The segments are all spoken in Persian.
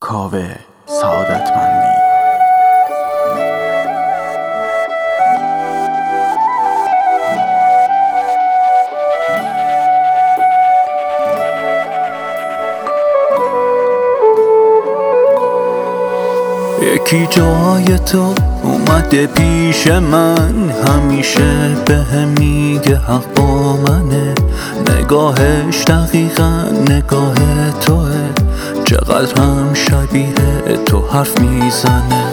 کاوه سعادتمندی. یکی جای تو اومده پیش من، همیشه بهم میگه حق با منه. نگاهش دقیقا نگاه توه، چقدر هم شبیه تو حرف میزنه.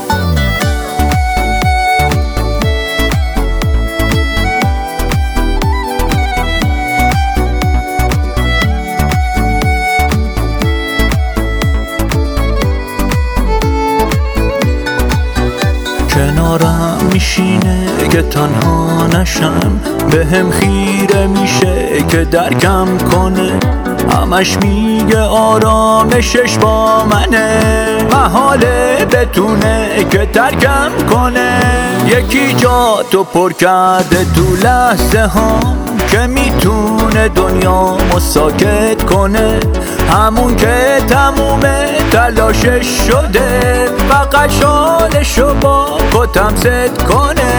کنارم میشینه که تنها نشم، بهم خیره میشه که درکم کنه. همش میگه آرامشش با منه، محاله بتونه که ترکم کنه. یکی جا تو پر کرده تو لحظه ها که میتونه دنیامو ساکت کنه. همون که تموم تلاشش شده، فقط شالشو با کتم زد کنه.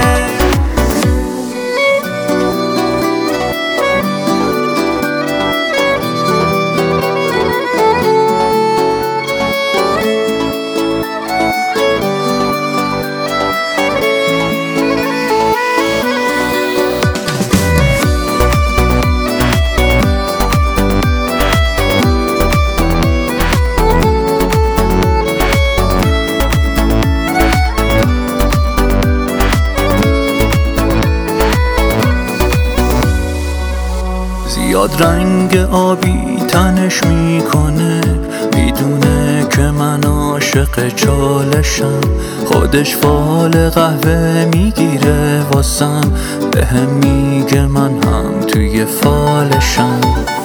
زیاد رنگ آبی تنش میکنه، میدونه که من عاشق چالشم. خودش فال قهوه میگیره واسم، بهم میگه من هم توی فالشم.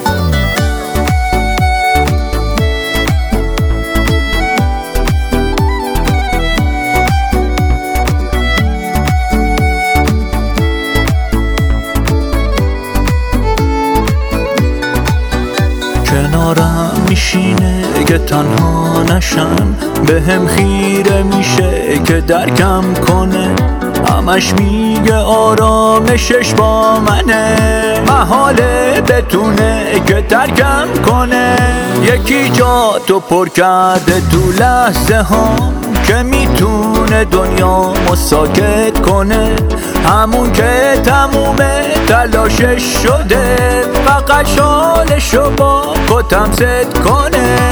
کنارم میشینه که تنها نشم، بهم خیره میشه که درکم کنه. همش میگه آرامشش با منه، محاله بتونه که ترکم کنه. یکی جا تو پر کرده تو لحظه ها که میتونه دنیامو ساکت کنه. همون که تموم تلاشش شده، فقط شالشو با کتم زد کنه.